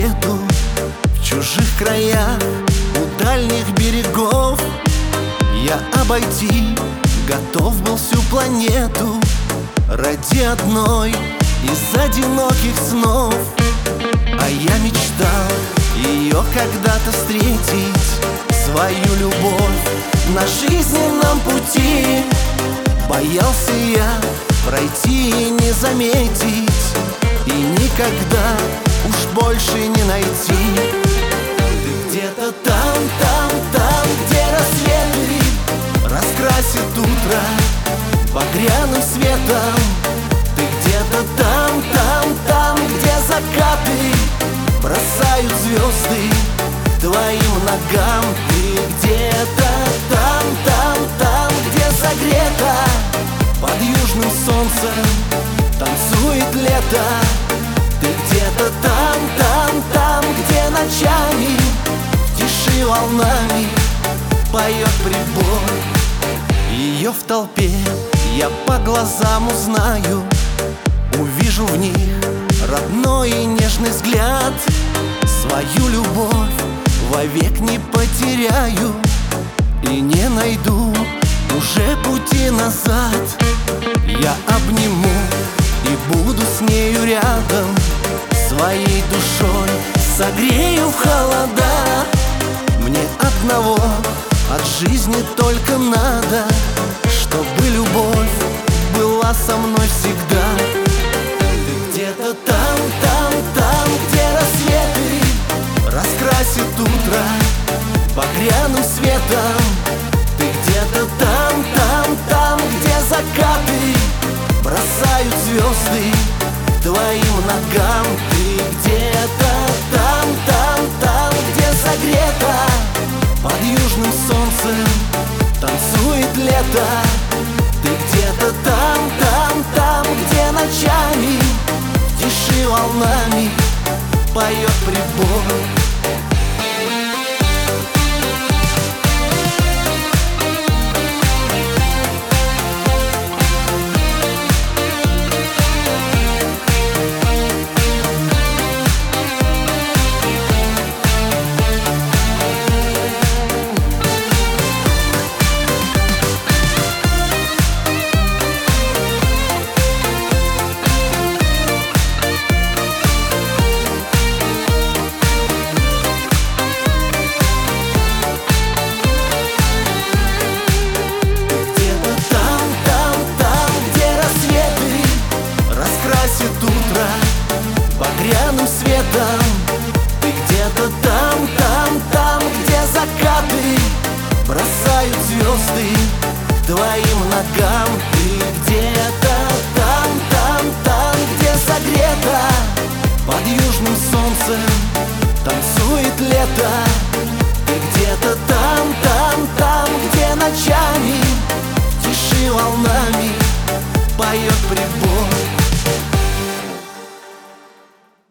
свету в чужих краях, у дальних берегов. Я обойти готов был всю планету ради одной из одиноких снов. А я мечтал ее когда-то встретить, свою любовь на жизненном пути. Боялся я пройти и не заметить, и никогда уж больше не найти. Ты где-то там, там, там, где рассветы раскрасит утро багряным светом. Ты где-то там, там, там, где закаты бросают звезды твоим ногам. Ты где-то там, там, там, где согрето под южным солнцем танцует лето. Ты где-то там, там, там, где ночами в тиши волнами поет прибой. Ее в толпе я по глазам узнаю, увижу в них родной и нежный взгляд. Свою любовь вовек не потеряю и не найду уже пути назад. Я обниму и буду с нею рядом, своей душой согрею в холода. Мне одного от жизни только надо, чтобы любовь была со мной всегда. Ты где-то там, там, там, где рассветы раскрасит утро багряным светом. Ты где-то там, там, там, где закаты бросают звезды твоим ногам. Ты где-то там, там, там, где согрето под южным солнцем танцует лето. Ты где-то там, там, там, где ночами в тиши волнами поет прибой. Утро багряным светом. Ты где-то там, там, там, где закаты бросают звезды твоим ногам. Ты где-то там, там, там, где согрето под южным солнцем танцует лето. Ты где-то там, там, там, где ночами в тиши волна